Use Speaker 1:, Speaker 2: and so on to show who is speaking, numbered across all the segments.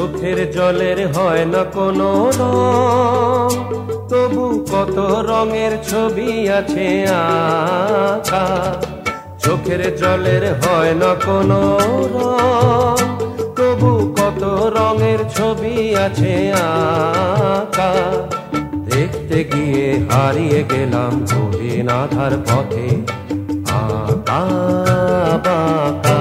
Speaker 1: চোখের জলের হয় না কোনো রং, তবু কত রঙের ছবি আছে আঁকা। চোখের জলের হয় না কোনো রং, তবু কত রঙের ছবি আছে আঁকা। দেখতে গিয়ে হারিয়ে গেলাম গহীন আধার পথে আঁকা বাঁকা।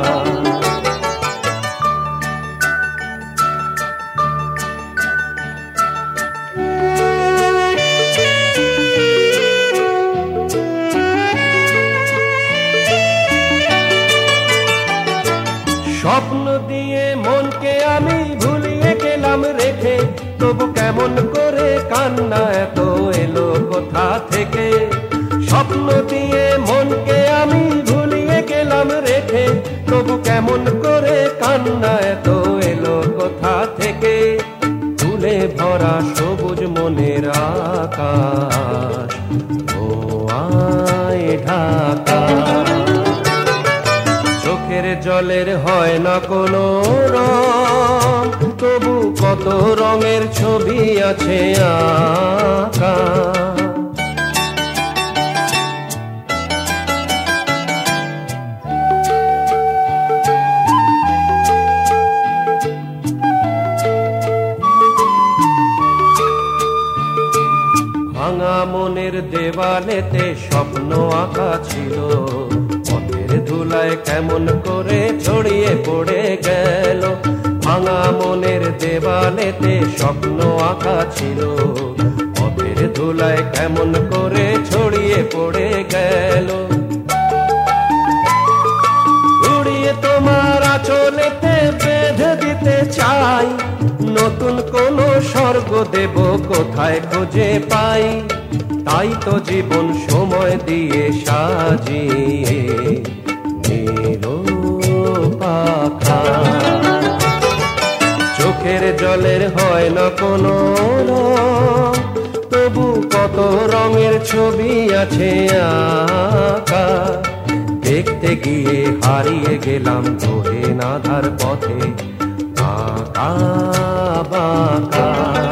Speaker 1: স্বপ্ন দিয়ে মনকে আমি ভুলিয়ে গেলাম রেখে, তবু কেমন করে কান্না এত এলো কোথা থেকে। স্বপ্ন দিয়ে মনকে আমি ভুলিয়ে গেলাম রেখে, তবু কেমন করে কান্না এত এলো কোথা থেকে। ফুলে ভরা সবুজ মনের আকাশ ও আয় ঢাকা। চোখের জলের হয় না কোনো রং, তবু কত রঙের ছবি আছে আঁকা। ভাঙা মনের দেওয়ালেতে স্বপ্ন আঁকা ছিল, পথের ধুলায় কেমন করে ছড়িয়ে পড়ে গেল। ভাঙা মনের দেওয়ালেতে স্বপ্ন আঁকা ছিল, পথের ধুলায় কেমন করে ছড়িয়ে পড়ে গেল। উড়িয়ে তোমার আঁচলেতে বেঁধে দিতে চাই, নতুন কোন স্বর্গ দেব কোথায় খুঁজে পাই। তাই তো জীবন সময় দিয়ে সাজিয়ে নিল পাখা। চোখের জলের হয় না কোনো রং, তবু কত রঙের ছবি আছে আঁকা। দেখতে গিয়ে হারিয়ে গেলাম গহীন আধার পথে আঁকা বাঁকা।